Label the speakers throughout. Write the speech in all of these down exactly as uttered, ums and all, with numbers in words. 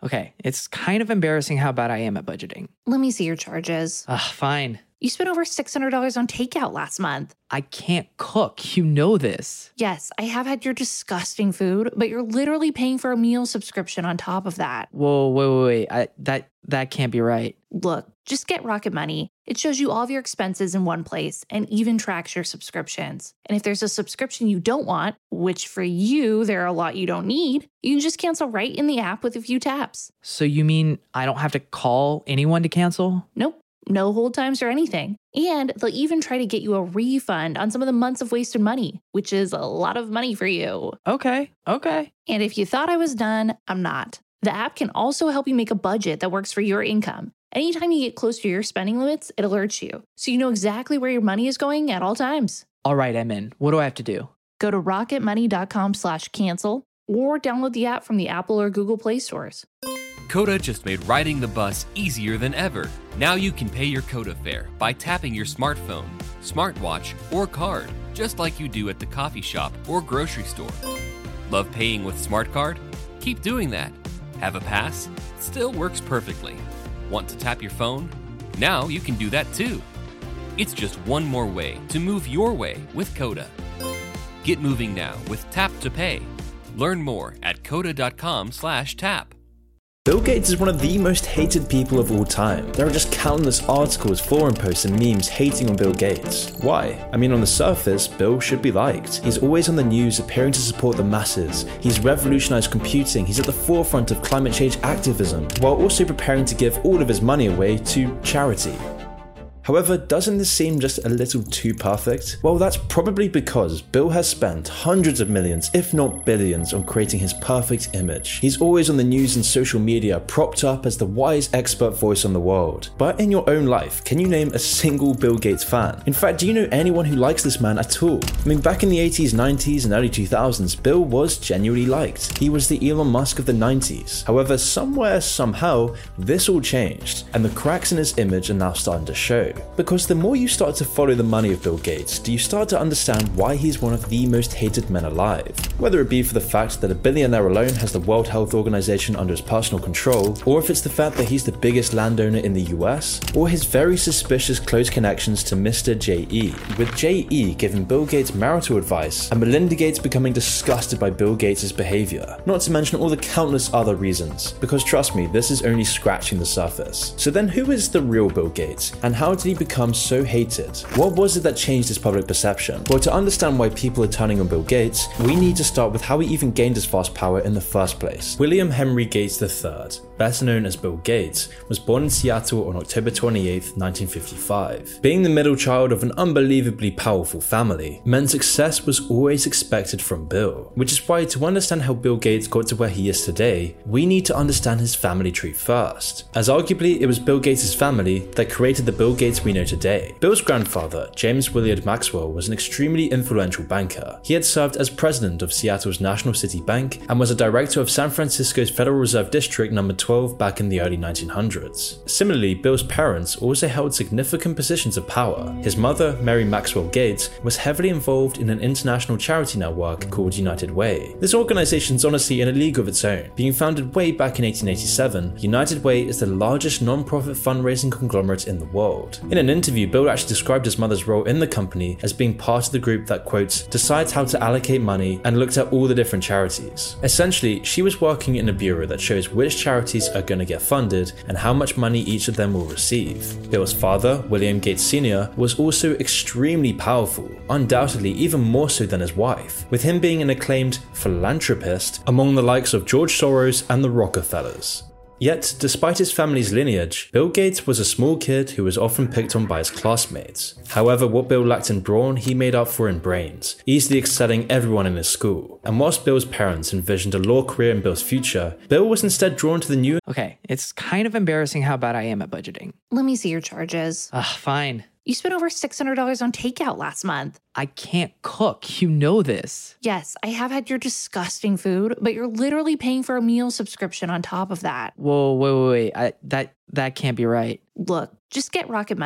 Speaker 1: Okay, it's kind of embarrassing how bad I am at budgeting.
Speaker 2: Let me see your charges.
Speaker 1: Ugh, fine.
Speaker 2: You spent over six hundred dollars on takeout last month.
Speaker 1: I can't cook. You know this.
Speaker 2: Yes, I have had your disgusting food, but you're literally paying for a meal subscription on top of that.
Speaker 1: Whoa, wait, wait, wait. I, that, that can't be right.
Speaker 2: Look, just get Rocket Money. It shows you all of your expenses in one place and even tracks your subscriptions. And if there's a subscription you don't want, which for you, there are a lot you don't need, you can just cancel right in the app with a few taps.
Speaker 1: So you mean I don't have to call anyone to cancel?
Speaker 2: Nope. No hold times or anything. And they'll even try to get you a refund on some of the months of wasted money, which is a lot of money for you.
Speaker 1: Okay, okay.
Speaker 2: And if you thought I was done, I'm not. The app can also help you make a budget that works for your income. Anytime you get close to your spending limits, it alerts you, so you know exactly where your money is going at all times.
Speaker 1: All right, I'm in. What do I have to do?
Speaker 2: Go to rocketmoney.com slash cancel or download the app from the Apple or Google Play stores.
Speaker 3: Coda just made riding the bus easier than ever. Now you can pay your Coda fare by tapping your smartphone, smartwatch, or card, just like you do at the coffee shop or grocery store. Love paying with Smart Card? Keep doing that. Have a pass? Still works perfectly. Want to tap your phone? Now you can do that too. It's just one more way to move your way with Coda. Get moving now with Tap to Pay. Learn more at coda.com slash tap.
Speaker 4: Bill Gates is one of the most hated people of all time. There are just countless articles, forum posts, and memes hating on Bill Gates. Why? I mean, on the surface, Bill should be liked. He's always on the news appearing to support the masses. He's revolutionized computing. He's at the forefront of climate change activism, while also preparing to give all of his money away to charity. However, doesn't this seem just a little too perfect? Well, that's probably because Bill has spent hundreds of millions, if not billions, on creating his perfect image. He's always on the news and social media, propped up as the wise expert voice on the world. But in your own life, can you name a single Bill Gates fan? In fact, do you know anyone who likes this man at all? I mean, back in the eighties, nineties, and early two thousands, Bill was genuinely liked. He was the Elon Musk of the nineties. However, somewhere, somehow, this all changed, and the cracks in his image are now starting to show. Because the more you start to follow the money of Bill Gates, do you start to understand why he's one of the most hated men alive. Whether it be for the fact that a billionaire alone has the World Health Organization under his personal control, or if it's the fact that he's the biggest landowner in the U S, or his very suspicious close connections to Mister J E, with J E giving Bill Gates marital advice, and Melinda Gates becoming disgusted by Bill Gates' behavior. Not to mention all the countless other reasons, because trust me, this is only scratching the surface. So then who is the real Bill Gates, and how did he become so hated? What was it that changed his public perception? Well, to understand why people are turning on Bill Gates, we need to start with how he even gained his vast power in the first place. William Henry Gates the third, better known as Bill Gates, was born in Seattle on October twenty-eighth, nineteen fifty-five. Being the middle child of an unbelievably powerful family meant success was always expected from Bill, which is why to understand how Bill Gates got to where he is today, we need to understand his family tree first, as arguably it was Bill Gates' family that created the Bill Gates we know today. Bill's grandfather, James Willard Maxwell, was an extremely influential banker. He had served as president of Seattle's National City Bank and was a director of San Francisco's Federal Reserve District number twelve back in the early nineteen hundreds. Similarly, Bill's parents also held significant positions of power. His mother, Mary Maxwell Gates, was heavily involved in an international charity network called United Way. This organization's honestly in a league of its own. Being founded way back in eighteen eighty-seven, United Way is the largest non-profit fundraising conglomerate in the world. In an interview, Bill actually described his mother's role in the company as being part of the group that, quotes, decides how to allocate money and looked at all the different charities. Essentially, she was working in a bureau that shows which charities are going to get funded and how much money each of them will receive. Bill's father, William Gates Senior, was also extremely powerful, undoubtedly even more so than his wife, with him being an acclaimed philanthropist among the likes of George Soros and the Rockefellers. Yet, despite his family's lineage, Bill Gates was a small kid who was often picked on by his classmates. However, what Bill lacked in brawn, he made up for in brains, easily excelling everyone in his school. And whilst Bill's parents envisioned a law career in Bill's future, Bill was instead drawn to the new-
Speaker 1: Okay, it's kind of embarrassing how bad I am at budgeting.
Speaker 2: Let me see your charges.
Speaker 1: Ugh, fine.
Speaker 2: You spent over six hundred dollars on takeout last month.
Speaker 1: I can't cook. You know this.
Speaker 2: Yes, I have had your disgusting food, but you're literally paying for a meal subscription on top of that.
Speaker 1: Whoa, wait, wait, wait. I, that, that can't be right.
Speaker 2: Look, just get Rocket Money.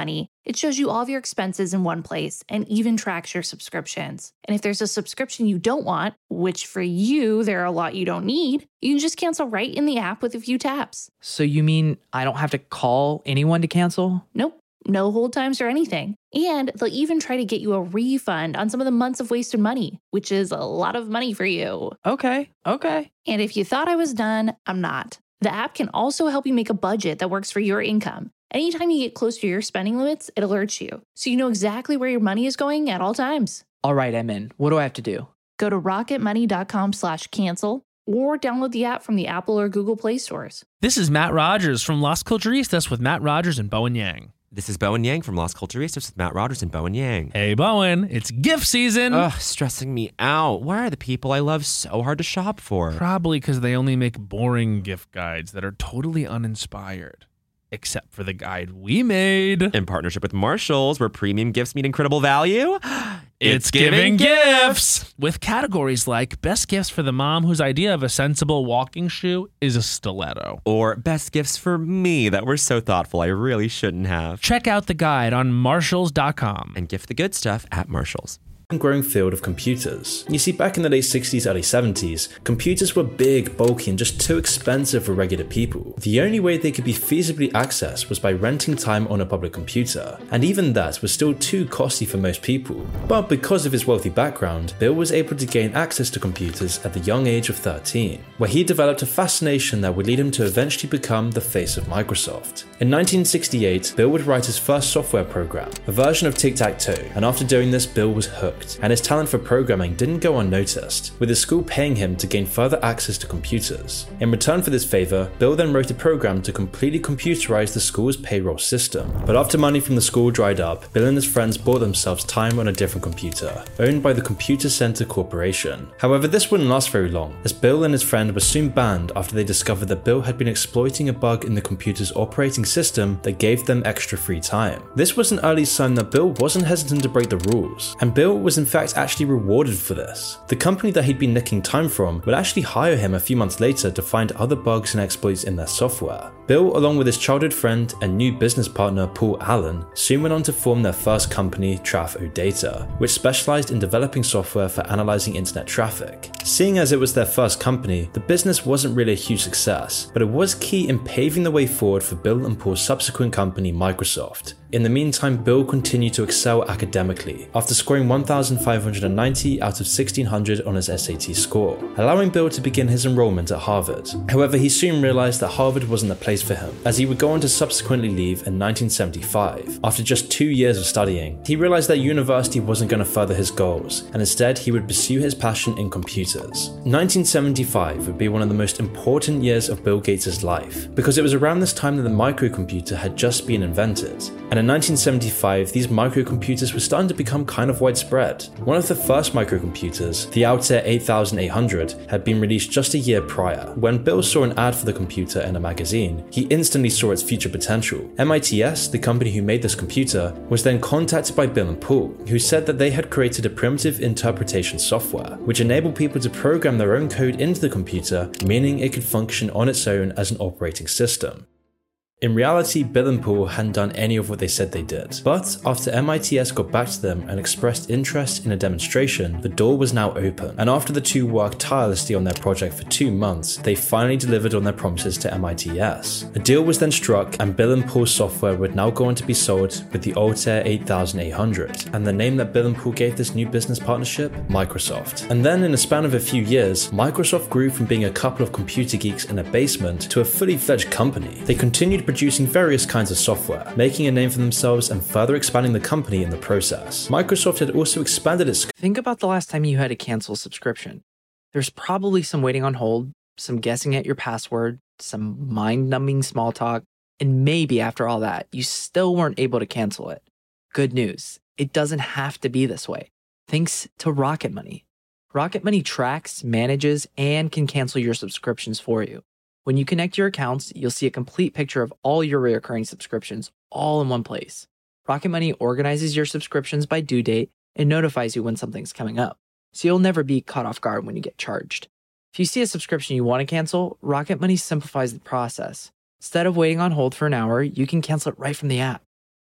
Speaker 2: It shows you all of your expenses in one place and even tracks your subscriptions. And if there's a subscription you don't want, which for you, there are a lot you don't need, you can just cancel right in the app with a few taps.
Speaker 1: So you mean I don't have to call anyone to cancel?
Speaker 2: Nope. No hold times or anything. And they'll even try to get you a refund on some of the months of wasted money, which is a lot of money for you.
Speaker 1: Okay, okay.
Speaker 2: And if you thought I was done, I'm not. The app can also help you make a budget that works for your income. Anytime you get close to your spending limits, it alerts you, so you know exactly where your money is going at all times.
Speaker 1: All right, I'm in. What do I have to do?
Speaker 2: Go to rocketmoney.com slash cancel or download the app from the Apple or Google Play stores.
Speaker 5: This is Matt Rogers from Las Culturistas with Matt Rogers and Bowen Yang.
Speaker 6: This is Bowen Yang from Las Culturistas with Matt Rogers and Bowen Yang.
Speaker 5: Hey, Bowen, it's gift season.
Speaker 6: Ugh, stressing me out. Why are the people I love so hard to shop for?
Speaker 5: Probably because they only make boring gift guides that are totally uninspired. Except for the guide we made.
Speaker 6: In partnership with Marshalls, where premium gifts meet incredible value.
Speaker 5: It's giving gifts! With categories like best gifts for the mom whose idea of a sensible walking shoe is a stiletto.
Speaker 6: Or best gifts for me that were so thoughtful I really shouldn't have.
Speaker 5: Check out the guide on marshalls dot com.
Speaker 6: And gift the good stuff at Marshalls.
Speaker 4: Growing field of computers. You see, back in the late sixties, early seventies, computers were big, bulky, and just too expensive for regular people. The only way they could be feasibly accessed was by renting time on a public computer, and even that was still too costly for most people. But because of his wealthy background, Bill was able to gain access to computers at the young age of thirteen, where he developed a fascination that would lead him to eventually become the face of Microsoft. In nineteen sixty-eight, Bill would write his first software program, a version of Tic-Tac-Toe, and after doing this, Bill was hooked. And his talent for programming didn't go unnoticed, with his school paying him to gain further access to computers. In return for this favor, Bill then wrote a program to completely computerize the school's payroll system. But after money from the school dried up, Bill and his friends bought themselves time on a different computer, owned by the Computer Center Corporation. However, this wouldn't last very long, as Bill and his friend were soon banned after they discovered that Bill had been exploiting a bug in the computer's operating system that gave them extra free time. This was an early sign that Bill wasn't hesitant to break the rules, and Bill was in fact actually rewarded for this. The company that he'd been nicking time from would actually hire him a few months later to find other bugs and exploits in their software. Bill, along with his childhood friend and new business partner Paul Allen, soon went on to form their first company, TrafOData, which specialized in developing software for analyzing internet traffic. Seeing as it was their first company, the business wasn't really a huge success, but it was key in paving the way forward for Bill and Paul's subsequent company, Microsoft. In the meantime, Bill continued to excel academically, after scoring one thousand five hundred ninety out of sixteen hundred on his S A T score, allowing Bill to begin his enrollment at Harvard. However, he soon realized that Harvard wasn't the place for him, as he would go on to subsequently leave in nineteen seventy-five. After just two years of studying, he realized that university wasn't going to further his goals, and instead he would pursue his passion in computers. nineteen seventy-five would be one of the most important years of Bill Gates' life, because it was around this time that the microcomputer had just been invented. And in nineteen seventy-five, these microcomputers were starting to become kind of widespread. One of the first microcomputers, the Altair eight thousand eight hundred, had been released just a year prior. When Bill saw an ad for the computer in a magazine, he instantly saw its future potential. M I T S, the company who made this computer, was then contacted by Bill and Paul, who said that they had created a primitive interpretation software, which enabled people to program their own code into the computer, meaning it could function on its own as an operating system. In reality, Bill and Paul hadn't done any of what they said they did, but after M I T S got back to them and expressed interest in a demonstration, the door was now open, and after the two worked tirelessly on their project for two months, they finally delivered on their promises to M I T S. A deal was then struck, and Bill and Paul's software would now go on to be sold with the Altair eight thousand eight hundred, and the name that Bill and Paul gave this new business partnership, Microsoft. And then in a span of a few years, Microsoft grew from being a couple of computer geeks in a basement to a fully fledged company. They continued producing various kinds of software, making a name for themselves and further expanding the company in the process. Microsoft had also expanded its...
Speaker 1: Think about the last time you had to cancel a subscription. There's probably some waiting on hold, some guessing at your password, some mind-numbing small talk, and maybe after all that, you still weren't able to cancel it. Good news, it doesn't have to be this way. Thanks to Rocket Money. Rocket Money tracks, manages, and can cancel your subscriptions for you. When you connect your accounts, you'll see a complete picture of all your recurring subscriptions all in one place. Rocket Money organizes your subscriptions by due date and notifies you when something's coming up, so you'll never be caught off guard when you get charged. If you see a subscription you want to cancel, Rocket Money simplifies the process. Instead of waiting on hold for an hour, you can cancel it right from the app.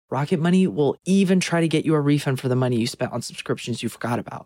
Speaker 1: Rocket Money will even try to get you a refund for the money you spent on subscriptions you forgot about.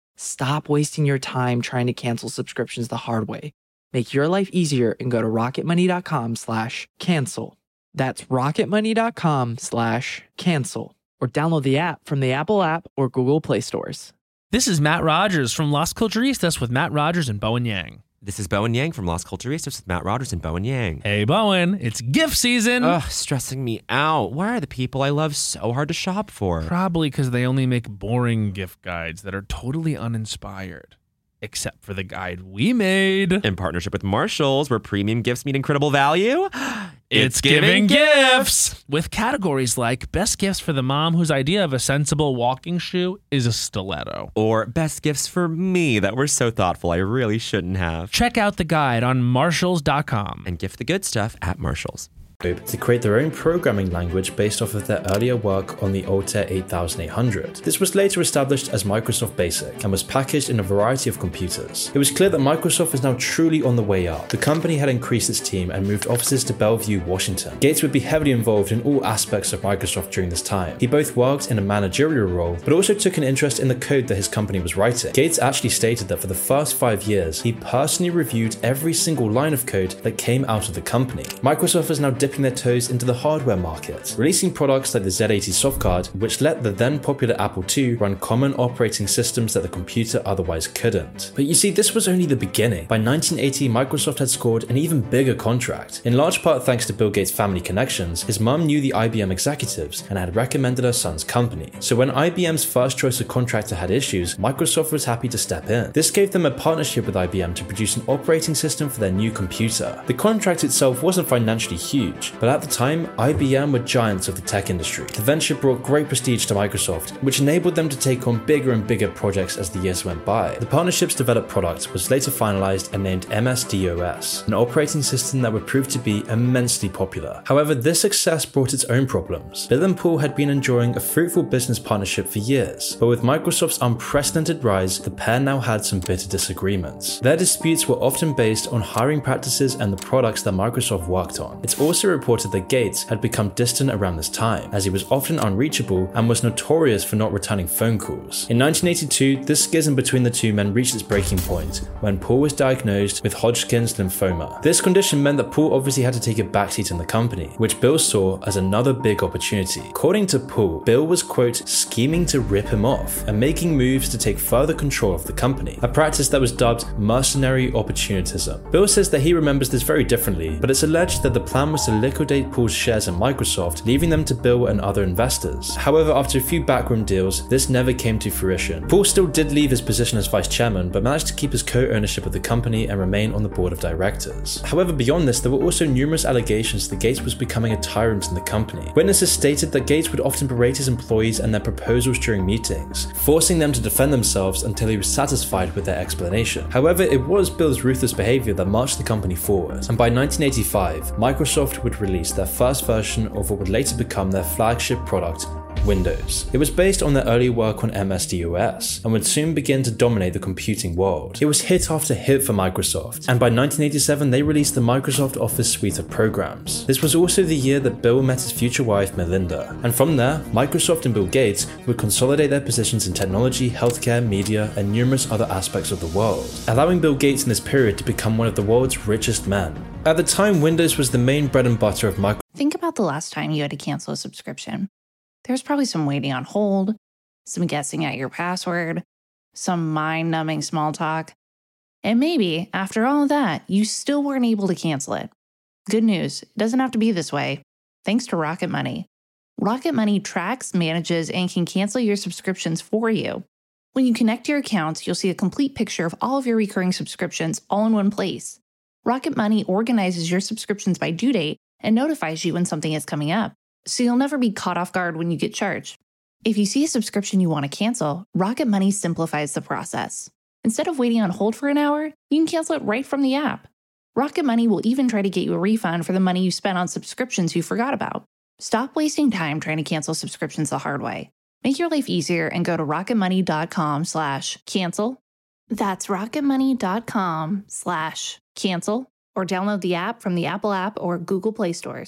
Speaker 1: Stop wasting your time trying to cancel subscriptions the hard way. Make your life easier and go to rocketmoney.com slash cancel. That's rocketmoney.com slash cancel. Or download the app from the Apple app or Google Play stores.
Speaker 5: This is Matt Rogers from Las Culturistas with Matt Rogers and Bowen Yang.
Speaker 6: This is Bowen Yang from Las Culturistas with Matt Rogers and Bowen Yang.
Speaker 5: Hey, Bowen, it's gift season.
Speaker 6: Ugh, stressing me out. Why are the people I love so hard to shop for?
Speaker 5: Probably because they only make boring gift guides that are totally uninspired. Except for the guide we made.
Speaker 6: In partnership with Marshalls, where premium gifts meet incredible value.
Speaker 5: It's, it's giving, giving gifts! gifts! With categories like best gifts for the mom whose idea of a sensible walking shoe is a stiletto.
Speaker 6: Or best gifts for me that were so thoughtful I really shouldn't have.
Speaker 5: Check out the guide on marshalls dot com.
Speaker 6: And gift the good stuff at Marshalls.
Speaker 4: To create their own programming language based off of their earlier work on the Altair eight thousand eight hundred. This was later established as Microsoft Basic and was packaged in a variety of computers. It was clear that Microsoft was now truly on the way up. The company had increased its team and moved offices to Bellevue, Washington. Gates would be heavily involved in all aspects of Microsoft during this time. He both worked in a managerial role, but also took an interest in the code that his company was writing. Gates actually stated that for the first five years, he personally reviewed every single line of code that came out of the company. Microsoft was now dipping their toes into the hardware market, releasing products like the Z eighty soft card, which let the then popular Apple two run common operating systems that the computer otherwise couldn't. But you see, this was only the beginning. By nineteen eighty, Microsoft had scored an even bigger contract. In large part thanks to Bill Gates' family connections, his mum knew the I B M executives and had recommended her son's company. So when I B M's first choice of contractor had issues, Microsoft was happy to step in. This gave them a partnership with I B M to produce an operating system for their new computer. The contract itself wasn't financially huge, but at the time, I B M were giants of the tech industry. The venture brought great prestige to Microsoft, which enabled them to take on bigger and bigger projects as the years went by. The partnership's developed product was later finalized and named M S DOS, an operating system that would prove to be immensely popular. However, this success brought its own problems. Bill and Paul had been enjoying a fruitful business partnership for years, but with Microsoft's unprecedented rise, the pair now had some bitter disagreements. Their disputes were often based on hiring practices and the products that Microsoft worked on. It's also reported that Gates had become distant around this time, as he was often unreachable and was notorious for not returning phone calls. In nineteen eighty-two, this schism between the two men reached its breaking point when Paul was diagnosed with Hodgkin's lymphoma. This condition meant that Paul obviously had to take a backseat in the company, which Bill saw as another big opportunity. According to Paul, Bill was, quote, scheming to rip him off and making moves to take further control of the company, a practice that was dubbed mercenary opportunism. Bill says that he remembers this very differently, but it's alleged that the plan was to liquidate Paul's shares in Microsoft, leaving them to Bill and other investors. However, after a few backroom deals, this never came to fruition. Paul still did leave his position as vice chairman, but managed to keep his co-ownership of the company and remain on the board of directors. However, beyond this, there were also numerous allegations that Gates was becoming a tyrant in the company. Witnesses stated that Gates would often berate his employees and their proposals during meetings, forcing them to defend themselves until he was satisfied with their explanation. However, it was Bill's ruthless behavior that marched the company forward, and by nineteen eighty-five, Microsoft would release their first version of what would later become their flagship product, Windows. It was based on their early work on M S DOS and would soon begin to dominate the computing world. It was hit after hit for Microsoft, and by nineteen eighty-seven they released the Microsoft Office suite of programs. This was also the year that Bill met his future wife Melinda, and from there, Microsoft and Bill Gates would consolidate their positions in technology, healthcare, media, and numerous other aspects of the world, allowing Bill Gates in this period to become one of the world's richest men. At the time, Windows was the main bread and butter of Microsoft.
Speaker 2: Think about the last time you had to cancel a subscription. There's probably some waiting on hold, some guessing at your password, some mind-numbing small talk, and maybe, after all of that, you still weren't able to cancel it. Good news, it doesn't have to be this way, thanks to Rocket Money. Rocket Money tracks, manages, and can cancel your subscriptions for you. When you connect your accounts, you'll see a complete picture of all of your recurring subscriptions all in one place. Rocket Money organizes your subscriptions by due date and notifies you when something is coming up, so you'll never be caught off guard when you get charged. If you see a subscription you want to cancel, Rocket Money simplifies the process. Instead of waiting on hold for an hour, you can cancel it right from the app. Rocket Money will even try to get you a refund for the money you spent on subscriptions you forgot about. Stop wasting time trying to cancel subscriptions the hard way. Make your life easier and go to rocketmoney.com slash cancel. That's rocketmoney.com slash cancel, or download the app from the Apple app or Google Play stores.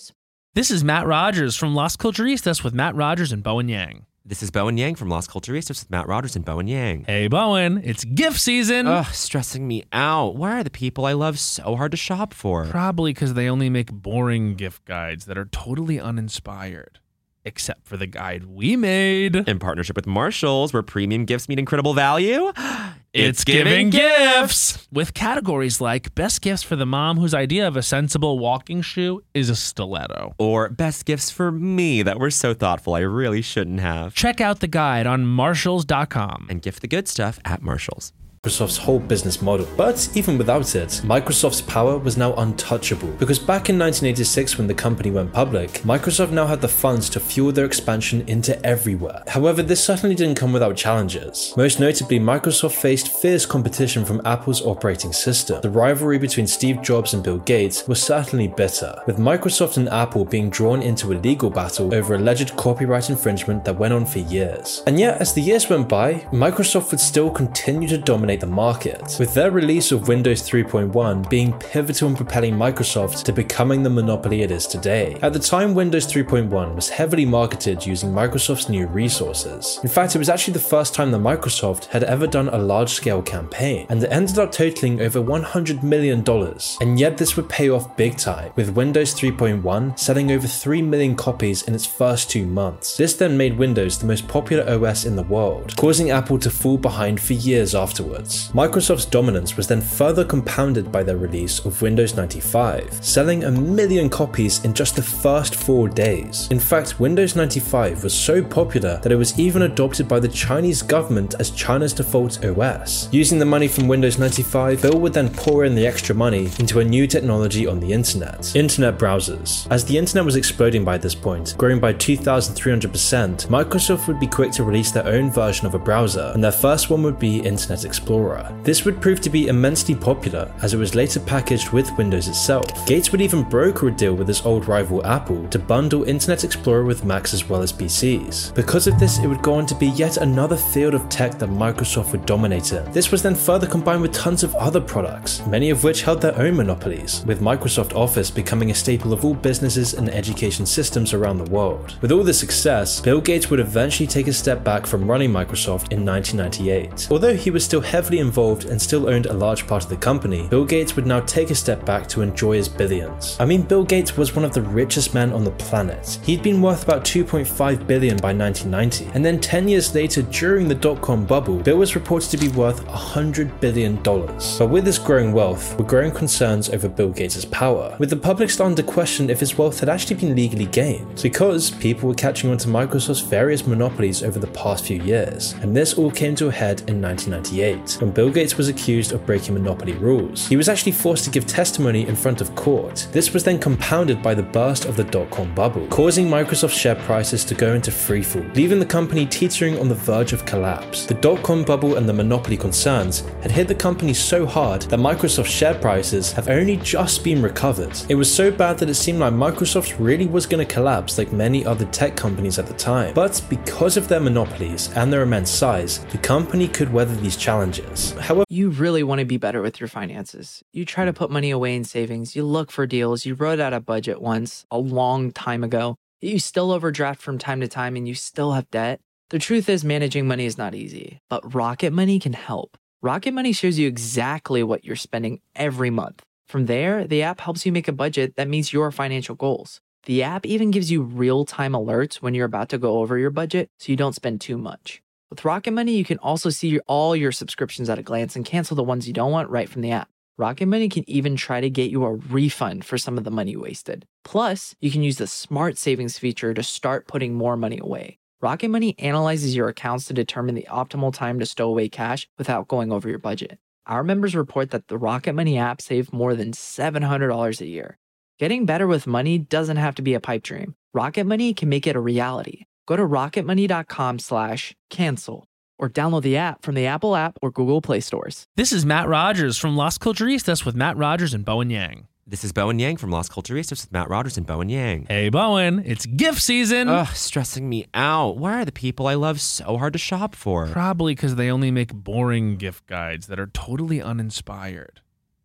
Speaker 5: This is Matt Rogers from Las Culturistas with Matt Rogers and Bowen Yang.
Speaker 3: This is Bowen Yang from Las Culturistas with Matt Rogers and Bowen Yang.
Speaker 5: Hey, Bowen, it's gift season.
Speaker 3: Ugh, stressing me out. Why are the people I love so hard to shop for?
Speaker 5: Probably because they only make boring gift guides that are totally uninspired. Except for the guide we made.
Speaker 3: In partnership with Marshalls, where premium gifts meet incredible value.
Speaker 5: It's, it's giving, giving gifts! gifts! With categories like best gifts for the mom whose idea of a sensible walking shoe is a stiletto.
Speaker 6: Or best gifts for me that were so thoughtful I really shouldn't have.
Speaker 5: Check out the guide on Marshalls dot com.
Speaker 3: And gift the good stuff at Marshalls.
Speaker 4: Microsoft's whole business model. But even without it, Microsoft's power was now untouchable, because back in nineteen eighty-six when the company went public, Microsoft now had the funds to fuel their expansion into everywhere. However, this certainly didn't come without challenges. Most notably, Microsoft faced fierce competition from Apple's operating system. The rivalry between Steve Jobs and Bill Gates was certainly bitter, with Microsoft and Apple being drawn into a legal battle over alleged copyright infringement that went on for years. And yet, as the years went by, Microsoft would still continue to dominate the market, with their release of Windows three point one being pivotal in propelling Microsoft to becoming the monopoly it is today. At the time, Windows three point one was heavily marketed using Microsoft's new resources. In fact, it was actually the first time that Microsoft had ever done a large-scale campaign, and it ended up totaling over one hundred million dollars. And yet this would pay off big time, with Windows three point one selling over three million copies in its first two months. This then made Windows the most popular O S in the world, causing Apple to fall behind for years afterwards. Microsoft's dominance was then further compounded by their release of Windows ninety-five, selling a million copies in just the first four days. In fact, Windows ninety-five was so popular that it was even adopted by the Chinese government as China's default O S. Using the money from Windows ninety-five, Bill would then pour in the extra money into a new technology on the internet: internet browsers. As the internet was exploding by this point, growing by two thousand three hundred percent, Microsoft would be quick to release their own version of a browser, and their first one would be Internet Explorer. This would prove to be immensely popular, as it was later packaged with Windows itself. Gates would even broker a deal with his old rival Apple to bundle Internet Explorer with Macs as well as P Cs. Because of this, it would go on to be yet another field of tech that Microsoft would dominate in. This was then further combined with tons of other products, many of which held their own monopolies, with Microsoft Office becoming a staple of all businesses and education systems around the world. With all this success, Bill Gates would eventually take a step back from running Microsoft in nineteen ninety-eight. Although he was still heavily involved and still owned a large part of the company, Bill Gates would now take a step back to enjoy his billions. I mean, Bill Gates was one of the richest men on the planet. He'd been worth about two point five billion dollars by nineteen ninety, and then ten years later, during the dot-com bubble, Bill was reported to be worth one hundred billion dollars. But with this growing wealth were growing concerns over Bill Gates' power, with the public starting to question if his wealth had actually been legally gained, because people were catching on to Microsoft's various monopolies over the past few years, and this all came to a head in nineteen ninety-eight, when Bill Gates was accused of breaking monopoly rules. He was actually forced to give testimony in front of court. This was then compounded by the burst of the dot-com bubble, causing Microsoft's share prices to go into freefall, leaving the company teetering on the verge of collapse. The dot-com bubble and the monopoly concerns had hit the company so hard that Microsoft's share prices have only just been recovered. It was so bad that it seemed like Microsoft really was going to collapse like many other tech companies at the time. But because of their monopolies and their immense size, the company could weather these challenges. However,
Speaker 1: you really want to be better with your finances. You try to put money away in savings, you look for deals, you wrote out a budget once, a long time ago, you still overdraft from time to time and you still have debt. The truth is, managing money is not easy, but Rocket Money can help. Rocket Money shows you exactly what you're spending every month. From there, the app helps you make a budget that meets your financial goals. The app even gives you real-time alerts when you're about to go over your budget so you don't spend too much. With Rocket Money, you can also see all your subscriptions at a glance and cancel the ones you don't want right from the app. Rocket Money can even try to get you a refund for some of the money wasted. Plus, you can use the Smart Savings feature to start putting more money away. Rocket Money analyzes your accounts to determine the optimal time to stow away cash without going over your budget. Our members report that the Rocket Money app saved more than seven hundred dollars a year. Getting better with money doesn't have to be a pipe dream. Rocket Money can make it a reality. Go to rocketmoney.com slash cancel or download the app from the Apple app or Google Play stores.
Speaker 5: This is Matt Rogers from Las Culturistas with Matt Rogers and Bowen Yang.
Speaker 3: This is Bowen Yang from Las Culturistas with Matt Rogers and Bowen Yang.
Speaker 5: Hey, Bowen, it's gift season.
Speaker 3: Ugh, stressing me out. Why are the people I love so hard to shop for?
Speaker 5: Probably because they only make boring gift guides that are totally uninspired.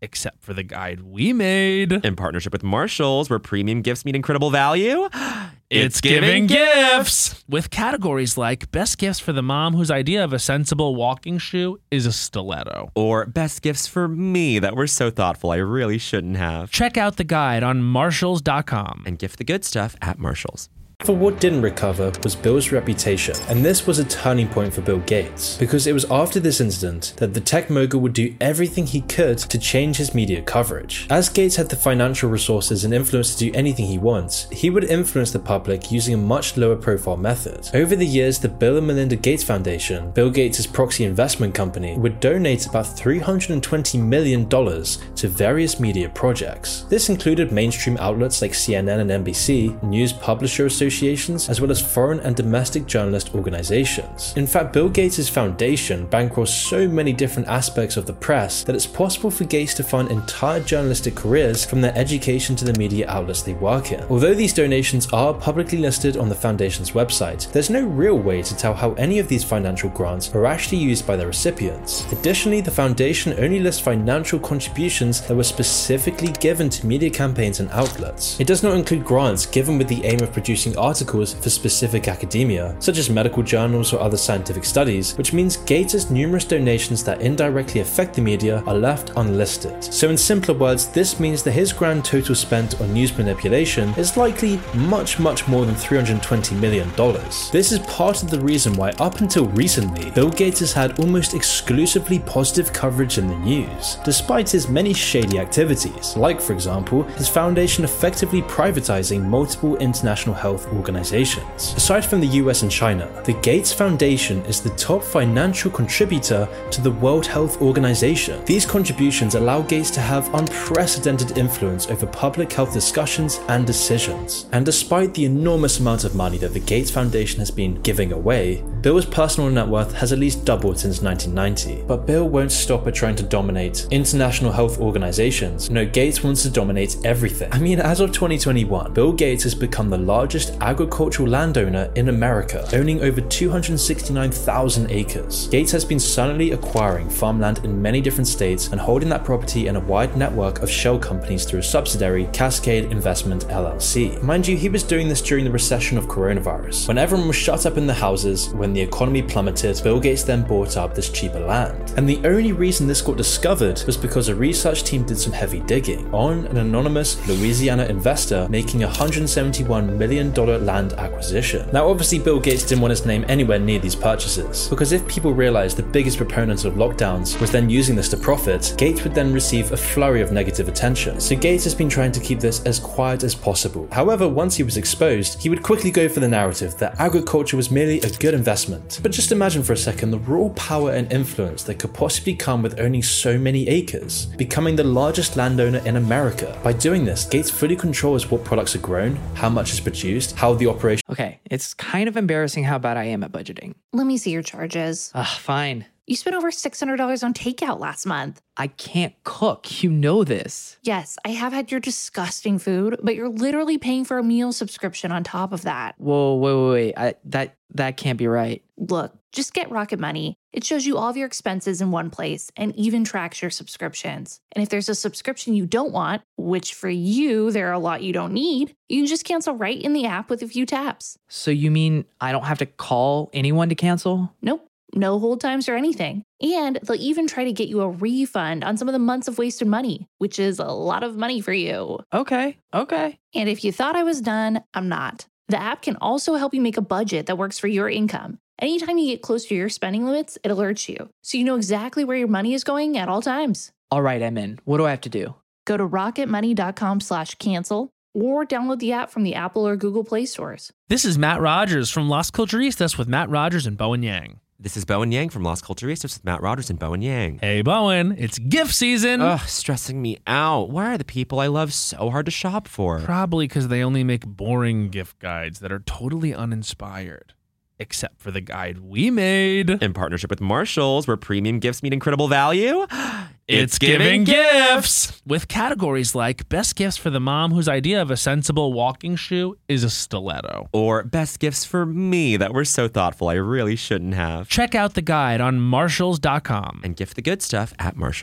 Speaker 5: except for the guide we made.
Speaker 6: In partnership with Marshalls, where premium gifts meet incredible value.
Speaker 5: It's giving gifts! With categories like best gifts for the mom whose idea of a sensible walking shoe is a stiletto.
Speaker 6: Or best gifts for me that were so thoughtful I really shouldn't have.
Speaker 5: Check out the guide on marshalls dot com.
Speaker 6: And gift the good stuff at Marshalls.
Speaker 4: For what didn't recover was Bill's reputation, and this was a turning point for Bill Gates, because it was after this incident that the tech mogul would do everything he could to change his media coverage. As Gates had the financial resources and influence to do anything he wants, he would influence the public using a much lower profile method. Over the years, the Bill and Melinda Gates Foundation, Bill Gates' proxy investment company, would donate about three hundred twenty million dollars to various media projects. This included mainstream outlets like C N N and N B C, news publisher associations, as well as foreign and domestic journalist organizations. In fact, Bill Gates' foundation bankrolls so many different aspects of the press that it's possible for Gates to fund entire journalistic careers from their education to the media outlets they work in. Although these donations are publicly listed on the foundation's website, there's no real way to tell how any of these financial grants are actually used by their recipients. Additionally, the foundation only lists financial contributions that were specifically given to media campaigns and outlets. It does not include grants given with the aim of producing articles for specific academia, such as medical journals or other scientific studies, which means Gates' numerous donations that indirectly affect the media are left unlisted. So in simpler words, this means that his grand total spent on news manipulation is likely much much more than three hundred twenty million dollars. This is part of the reason why up until recently, Bill Gates has had almost exclusively positive coverage in the news, despite his many shady activities, like for example, his foundation effectively privatizing multiple international health organizations. Aside from the U S and China, the Gates Foundation is the top financial contributor to the World Health Organization. These contributions allow Gates to have unprecedented influence over public health discussions and decisions. And despite the enormous amount of money that the Gates Foundation has been giving away, Bill's personal net worth has at least doubled since nineteen ninety. But Bill won't stop at trying to dominate international health organizations. No, Gates wants to dominate everything. I mean, as of twenty twenty-one, Bill Gates has become the largest agricultural landowner in America, owning over two hundred sixty-nine thousand acres. Gates has been silently acquiring farmland in many different states and holding that property in a wide network of shell companies through a subsidiary, Cascade Investment L L C. Mind you, he was doing this during the recession of coronavirus. When everyone was shut up in the houses, when the economy plummeted, Bill Gates then bought up this cheaper land. And the only reason this got discovered was because a research team did some heavy digging on an anonymous Louisiana investor making a one hundred seventy-one million dollars land acquisition. Now obviously Bill Gates didn't want his name anywhere near these purchases, because if people realized the biggest proponent of lockdowns was then using this to profit, Gates would then receive a flurry of negative attention. So Gates has been trying to keep this as quiet as possible. However, once he was exposed, he would quickly go for the narrative that agriculture was merely a good investment. But just imagine for a second the raw power and influence that could possibly come with owning so many acres, becoming the largest landowner in America. By doing this, Gates fully controls what products are grown, how much is produced, how the operation.
Speaker 1: Okay, it's kind of embarrassing how bad I am at budgeting.
Speaker 2: Let me see your charges.
Speaker 1: Ugh, fine.
Speaker 2: You spent over six hundred dollars on takeout last month.
Speaker 1: I can't cook. You know this.
Speaker 2: Yes, I have had your disgusting food, but you're literally paying for a meal subscription on top of that.
Speaker 1: Whoa, wait, wait, wait. I, that, that can't be right.
Speaker 2: Look, just get Rocket Money. It shows you all of your expenses in one place and even tracks your subscriptions. And if there's a subscription you don't want, which for you, there are a lot you don't need, you can just cancel right in the app with a few taps.
Speaker 1: So you mean I don't have to call anyone to cancel?
Speaker 2: Nope. No hold times or anything. And they'll even try to get you a refund on some of the months of wasted money, which is a lot of money for you.
Speaker 1: Okay, okay.
Speaker 2: And if you thought I was done, I'm not. The app can also help you make a budget that works for your income. Anytime you get close to your spending limits, it alerts you, so you know exactly where your money is going at all times.
Speaker 1: All right, I'm in. What do I have to do?
Speaker 2: Go to rocketmoney.com slash cancel or download the app from the Apple or Google Play stores.
Speaker 5: This is Matt Rogers from Las Culturistas with Matt Rogers and Bowen Yang.
Speaker 6: This is Bowen Yang from Las Culturistas with Matt Rogers and Bowen Yang.
Speaker 5: Hey, Bowen, it's gift season.
Speaker 6: Ugh, stressing me out. Why are the people I love so hard to shop for?
Speaker 5: Probably because they only make boring gift guides that are totally uninspired. Except for the guide we made.
Speaker 6: In partnership with Marshalls, where premium gifts meet incredible value.
Speaker 5: It's giving gifts! With categories like best gifts for the mom whose idea of a sensible walking shoe is a stiletto.
Speaker 6: Or best gifts for me that were so thoughtful I really shouldn't have.
Speaker 5: Check out the guide on marshalls dot com.
Speaker 6: And gift the good stuff at Marshalls.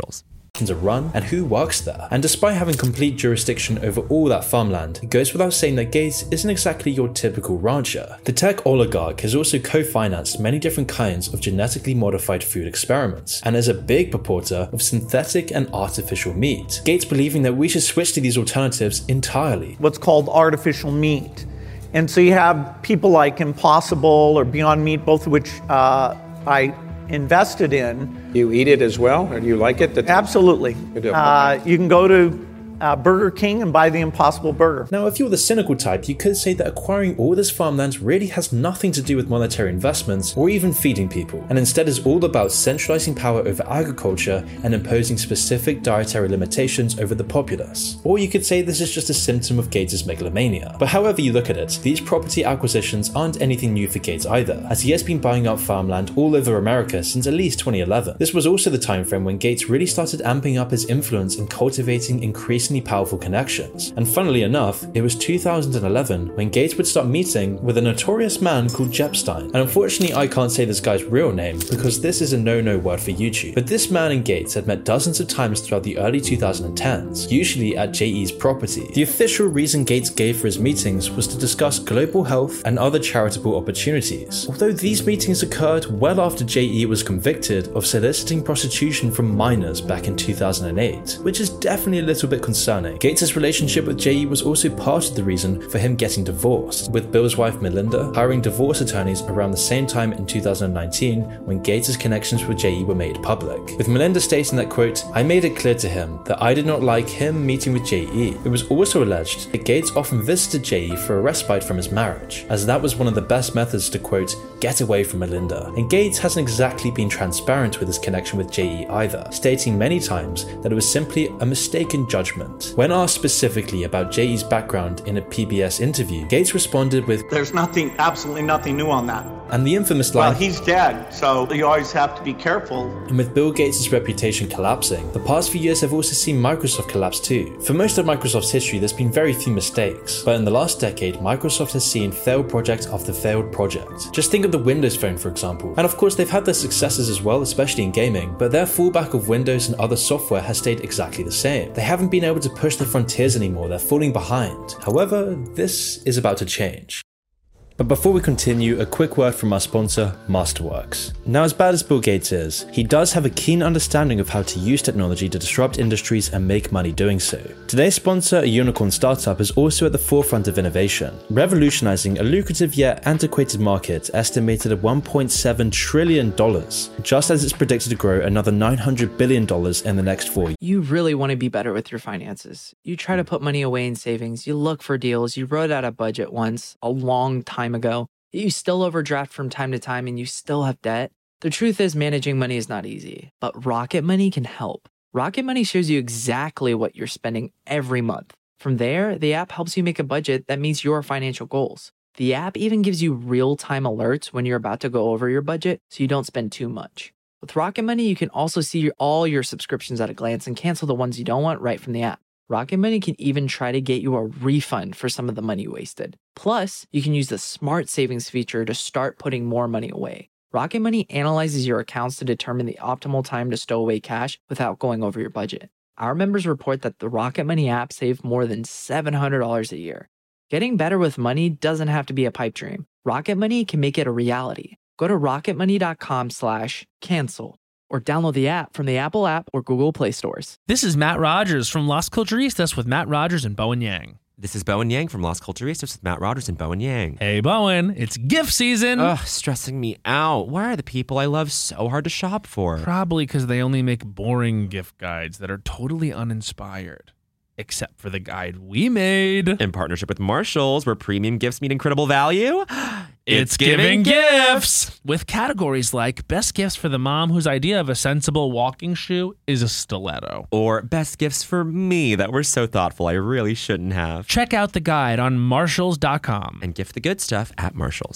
Speaker 4: are run and who works there. And despite having complete jurisdiction over all that farmland, it goes without saying that Gates isn't exactly your typical rancher. The tech oligarch has also co-financed many different kinds of genetically modified food experiments, and is a big purporter of synthetic and artificial meat. Gates believing that we should switch to these alternatives entirely.
Speaker 7: What's called artificial meat. And so you have people like Impossible or Beyond Meat, both of which uh, I invested in.
Speaker 8: You eat it as well, or do you like it? That's
Speaker 7: Absolutely.
Speaker 8: You do.
Speaker 7: Uh, you can go to uh, Burger King and buy the Impossible Burger.
Speaker 4: Now, if you're the cynical type, you could say that acquiring all this farmland really has nothing to do with monetary investments or even feeding people, and instead is all about centralizing power over agriculture and imposing specific dietary limitations over the populace. Or you could say this is just a symptom of Gates' megalomania. But however you look at it, these property acquisitions aren't anything new for Gates either, as he has been buying up farmland all over America since at least twenty eleven. This was also the time frame when Gates really started amping up his influence in cultivating increasingly powerful connections. And funnily enough, it was two thousand eleven when Gates would start meeting with a notorious man called Jep Stein. And unfortunately, I can't say this guy's real name because this is a no-no word for YouTube. But this man and Gates had met dozens of times throughout the early twenty tens, usually at J E's property. The official reason Gates gave for his meetings was to discuss global health and other charitable opportunities. Although these meetings occurred well after J E was convicted of soliciting prostitution from minors back in two thousand eight, which is definitely a little bit concerning. Gates' relationship with J E was also part of the reason for him getting divorced, with Bill's wife Melinda hiring divorce attorneys around the same time in two thousand nineteen when Gates' connections with J E were made public, with Melinda stating that, quote, "I made it clear to him that I did not like him meeting with J E. It was also alleged that Gates often visited J E for a respite from his marriage, as that was one of the best methods to, quote, get away from Melinda." And Gates hasn't exactly been transparent with his connection with J E either, stating many times that it was simply a mistaken judgment. When asked specifically about J E's background in a P B S interview, Gates responded with,
Speaker 7: There's nothing, absolutely nothing new on that.
Speaker 4: and the infamous line,
Speaker 7: Well, he's dead, so you always have to be careful.
Speaker 4: and with Bill Gates' reputation collapsing, the past few years have also seen Microsoft collapse too. For most of Microsoft's history, there's been very few mistakes, but in the last decade, Microsoft has seen failed project after failed project. Just think of the Windows Phone, for example. And of course, they've had their successes as well, especially in gaming, but their fallback of Windows and other software has stayed exactly the same. They haven't been able to push the frontiers anymore, they're falling behind. However, this is about to change. But before we continue, a quick word from our sponsor, Masterworks. Now, as bad as Bill Gates is, he does have a keen understanding of how to use technology to disrupt industries and make money doing so. Today's sponsor, a unicorn startup, is also at the forefront of innovation, revolutionizing a lucrative yet antiquated market estimated at one point seven trillion dollars, just as it's predicted to grow another nine hundred billion dollars in the next four years.
Speaker 1: You really want to be better with your finances. You try to put money away in savings, you look for deals, you wrote out a budget once, a long time ago, you still overdraft from time to time and you still have debt. The truth is, managing money is not easy, but Rocket Money can help. Rocket Money shows you exactly what you're spending every month. From there, the app helps you make a budget that meets your financial goals. The app even gives you real-time alerts when you're about to go over your budget so you don't spend too much. With Rocket Money, you can also see all your subscriptions at a glance and cancel the ones you don't want right from the app. Rocket Money can even try to get you a refund for some of the money wasted. Plus, you can use the Smart Savings feature to start putting more money away. Rocket Money analyzes your accounts to determine the optimal time to stow away cash without going over your budget. Our members report that the Rocket Money app saved more than seven hundred dollars a year. Getting better with money doesn't have to be a pipe dream. Rocket Money can make it a reality. Go to rocketmoney.com slash cancel or download the app from the Apple app or Google Play stores.
Speaker 5: This is Matt Rogers from Las Culturistas with Matt Rogers and Bowen Yang.
Speaker 3: This is Bowen Yang from Las Culturistas with Matt Rogers and Bowen Yang.
Speaker 5: Hey, Bowen, it's gift season.
Speaker 3: Ugh, stressing me out. Why are the people I love so hard to shop for?
Speaker 5: Probably because they only make boring gift guides that are totally uninspired. Except for the guide we made.
Speaker 3: In partnership with Marshalls, where premium gifts meet incredible value.
Speaker 5: It's, it's giving, giving gifts! gifts! With categories like best gifts for the mom whose idea of a sensible walking shoe is a stiletto.
Speaker 3: Or best gifts for me that were so thoughtful I really shouldn't have.
Speaker 5: Check out the guide on marshalls dot com.
Speaker 3: And gift the good stuff at Marshalls.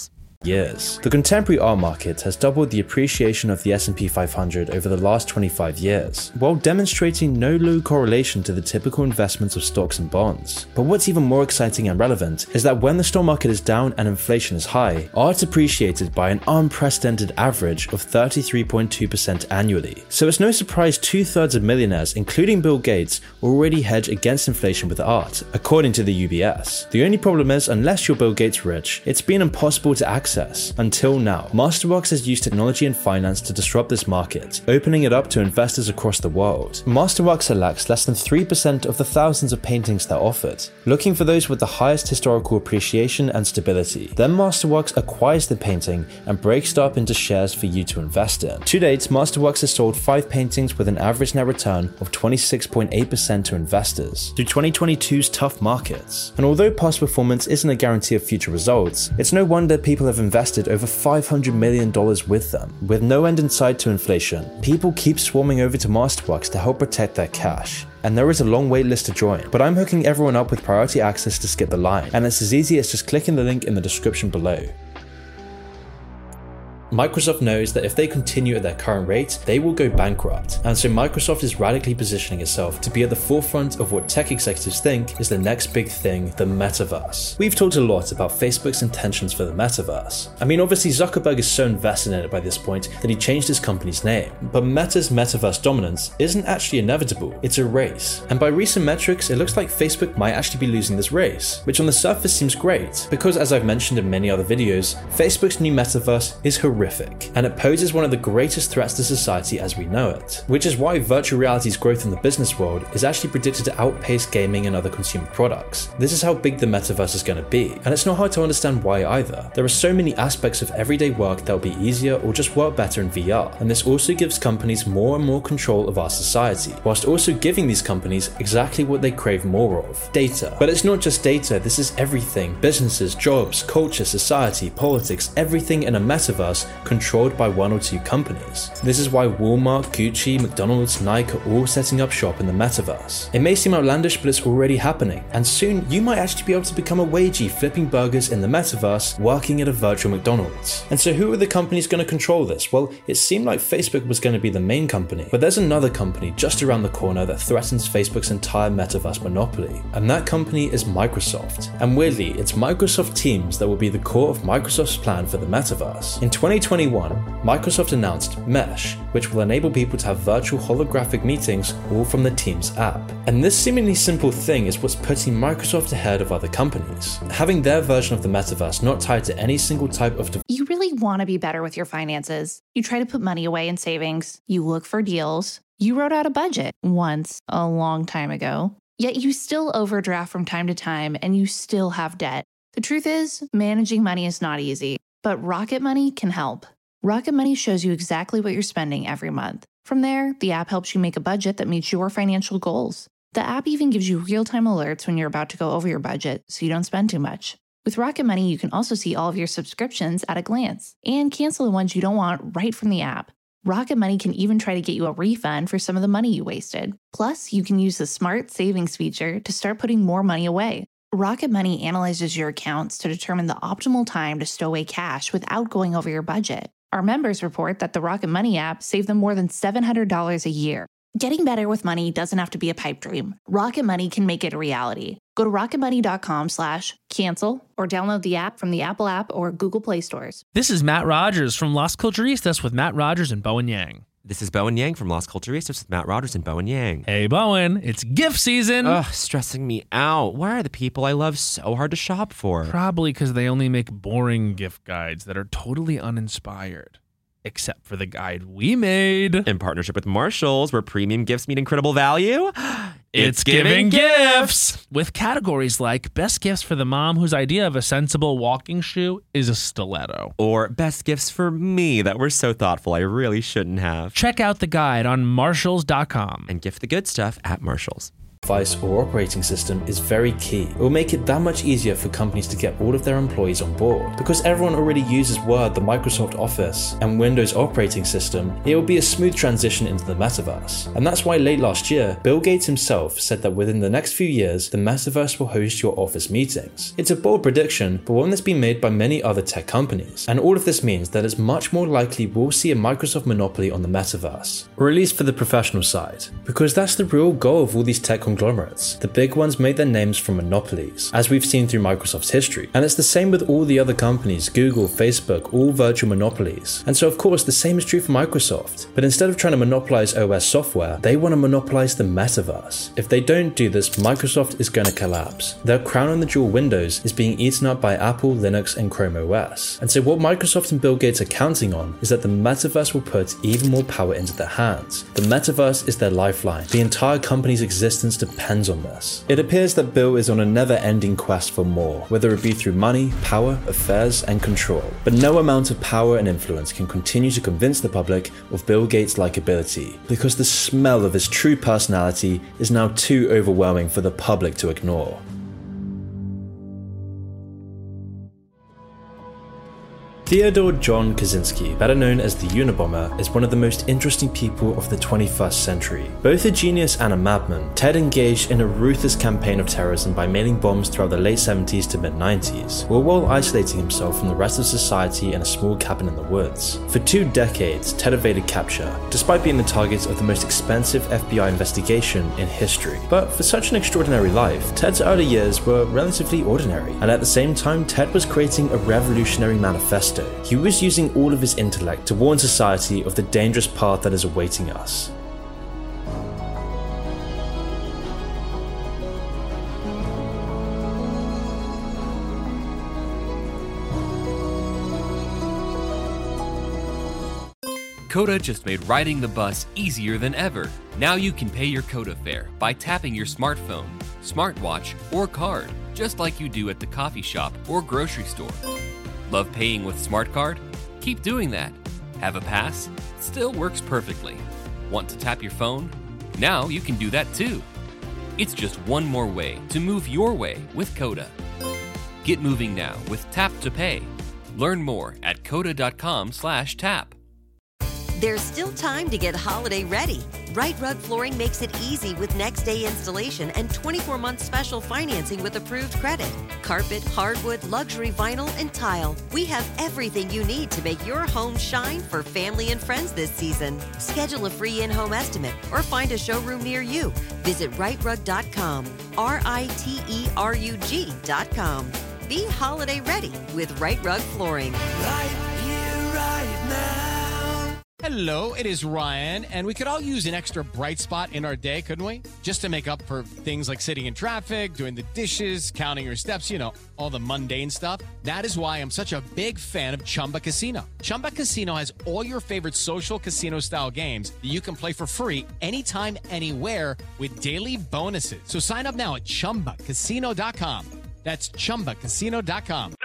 Speaker 4: years. The contemporary art market has doubled the appreciation of the S and P five hundred over the last twenty-five years, while demonstrating no low correlation to the typical investments of stocks and bonds. But what's even more exciting and relevant is that when the stock market is down and inflation is high, art appreciated by an unprecedented average of thirty-three point two percent annually. So it's no surprise two-thirds of millionaires, including Bill Gates, already hedge against inflation with art, according to the U B S. The only problem is, unless you're Bill Gates rich, it's been impossible to access. Until now, Masterworks has used technology and finance to disrupt this market, opening it up to investors across the world. Masterworks selects less than three percent of the thousands of paintings they're offered, looking for those with the highest historical appreciation and stability. Then Masterworks acquires the painting and breaks it up into shares for you to invest in. To date, Masterworks has sold five paintings with an average net return of twenty-six point eight percent to investors through twenty twenty-two's tough markets. And although past performance isn't a guarantee of future results, it's no wonder people have invested over five hundred million dollars with them. With no end in sight to inflation, people keep swarming over to Masterworks to help protect their cash. And there is a long wait list to join, but I'm hooking everyone up with priority access to skip the line, and it's as easy as just clicking the link in the description below. Microsoft knows that if they continue at their current rate, they will go bankrupt, and so Microsoft is radically positioning itself to be at the forefront of what tech executives think is the next big thing, the metaverse. We've talked a lot about Facebook's intentions for the metaverse. I mean, obviously Zuckerberg is so invested in it by this point that he changed his company's name, but Meta's metaverse dominance isn't actually inevitable, it's a race. And by recent metrics, it looks like Facebook might actually be losing this race, which on the surface seems great, because as I've mentioned in many other videos, Facebook's new metaverse is horrific. Horrific, and it poses one of the greatest threats to society as we know it, which is why virtual reality's growth in the business world is actually predicted to outpace gaming and other consumer products. This is how big the metaverse is going to be, and it's not hard to understand why either. There are so many aspects of everyday work that will be easier or just work better in V R, and this also gives companies more and more control of our society, whilst also giving these companies exactly what they crave more of: data. But it's not just data, this is everything: businesses, jobs, culture, society, politics, everything in a metaverse controlled by one or two companies. This is why Walmart, Gucci, McDonald's, Nike are all setting up shop in the metaverse. It may seem outlandish, but it's already happening, and soon you might actually be able to become a wagey flipping burgers in the metaverse working at a virtual McDonald's. And so who are the companies going to control this? Well, it seemed like Facebook was going to be the main company, but there's another company just around the corner that threatens Facebook's entire metaverse monopoly, and that company is Microsoft. And weirdly, it's Microsoft Teams that will be the core of Microsoft's plan for the metaverse. In twenty twenty-one, Microsoft announced Mesh, which will enable people to have virtual holographic meetings all from the Teams app. And this seemingly simple thing is what's putting Microsoft ahead of other companies, having their version of the metaverse not tied to any single type of device.
Speaker 2: You really want to be better with your finances. You try to put money away in savings. You look for deals. You wrote out a budget once, a long time ago. Yet you still overdraft from time to time and you still have debt. The truth is, managing money is not easy. But Rocket Money can help. Rocket Money shows you exactly what you're spending every month. From there, the app helps you make a budget that meets your financial goals. The app even gives you real-time alerts when you're about to go over your budget, so you don't spend too much. With Rocket Money, you can also see all of your subscriptions at a glance and cancel the ones you don't want right from the app. Rocket Money can even try to get you a refund for some of the money you wasted. Plus, you can use the Smart Savings feature to start putting more money away. Rocket Money analyzes your accounts to determine the optimal time to stow away cash without going over your budget. Our members report that the Rocket Money app saved them more than seven hundred dollars a year. Getting better with money doesn't have to be a pipe dream. Rocket Money can make it a reality. Go to rocketmoney.com slash cancel or download the app from the Apple app or Google Play stores.
Speaker 5: This is Matt Rogers from Las Culturistas with Matt Rogers and Bowen Yang.
Speaker 6: This is Bowen Yang from Las Culturistas with Matt Rogers and Bowen Yang.
Speaker 5: Hey, Bowen, it's gift season.
Speaker 6: Ugh, stressing me out. Why are the people I love so hard to shop for?
Speaker 5: Probably because they only make boring gift guides that are totally uninspired. Except for the guide we made.
Speaker 6: In partnership with Marshalls, where premium gifts meet incredible value.
Speaker 5: It's giving gifts! With categories like best gifts for the mom whose idea of a sensible walking shoe is a stiletto.
Speaker 6: Or best gifts for me that were so thoughtful I really shouldn't have.
Speaker 5: Check out the guide on marshalls dot com.
Speaker 6: And gift the good stuff at Marshalls.
Speaker 4: device or operating system is very key. It will make it that much easier for companies to get all of their employees on board. Because everyone already uses Word, the Microsoft Office, and Windows operating system, it will be a smooth transition into the metaverse. And that's why late last year, Bill Gates himself said that within the next few years, the metaverse will host your office meetings. It's a bold prediction, but one that's been made by many other tech companies. And all of this means that it's much more likely we'll see a Microsoft monopoly on the metaverse, or at least for the professional side. Because that's the real goal of all these tech conglomerates. The big ones made their names from monopolies, as we've seen through Microsoft's history. And it's the same with all the other companies, Google, Facebook, all virtual monopolies. And so of course the same is true for Microsoft. But instead of trying to monopolize O S software, they want to monopolize the metaverse. If they don't do this, Microsoft is going to collapse. Their crown on the jewel Windows is being eaten up by Apple, Linux, and Chrome O S. And so what Microsoft and Bill Gates are counting on is that the metaverse will put even more power into their hands. The metaverse is their lifeline. The entire company's existence depends on this. It appears that Bill is on a never-ending quest for more, whether it be through money, power, affairs, and control. But no amount of power and influence can continue to convince the public of Bill Gates' likability, because the smell of his true personality is now too overwhelming for the public to ignore. Theodore John Kaczynski, better known as the Unabomber, is one of the most interesting people of the twenty-first century. Both a genius and a madman, Ted engaged in a ruthless campaign of terrorism by mailing bombs throughout the late seventies to mid nineties, all while isolating himself from the rest of society in a small cabin in the woods. For two decades, Ted evaded capture, despite being the target of the most expensive F B I investigation in history. But for such an extraordinary life, Ted's early years were relatively ordinary, and at the same time, Ted was creating a revolutionary manifesto. He was using all of his intellect to warn society of the dangerous path that is awaiting us.
Speaker 3: Coda just made riding the bus easier than ever. Now you can pay your Coda fare by tapping your smartphone, smartwatch, or card, just like you do at the coffee shop or grocery store. Love paying with Smart Card? Keep doing that. Have a pass? Still works perfectly. Want to tap your phone? Now you can do that too. It's just one more way to move your way with Coda. Get moving now with Tap to Pay. Learn more at coda.com slash tap.
Speaker 9: There's still time to get holiday ready. Right Rug Flooring makes it easy with next day installation and twenty-four month special financing with approved credit. Carpet, hardwood, luxury vinyl, and tile. We have everything you need to make your home shine for family and friends this season. Schedule a free in-home estimate or find a showroom near you. Visit right rug dot com, R I T E R U G dot com. Be holiday ready with Right Rug Flooring.
Speaker 10: Right here, right now. Hello, it is Ryan, and we could all use an extra bright spot in our day, couldn't we? Just to make up for things like sitting in traffic, doing the dishes, counting your steps, you know, all the mundane stuff. That is why I'm such a big fan of Chumba Casino. Chumba Casino has all your favorite social casino-style games that you can play for free anytime, anywhere with daily bonuses. So sign up now at chumba casino dot com. That's chumba casino dot com.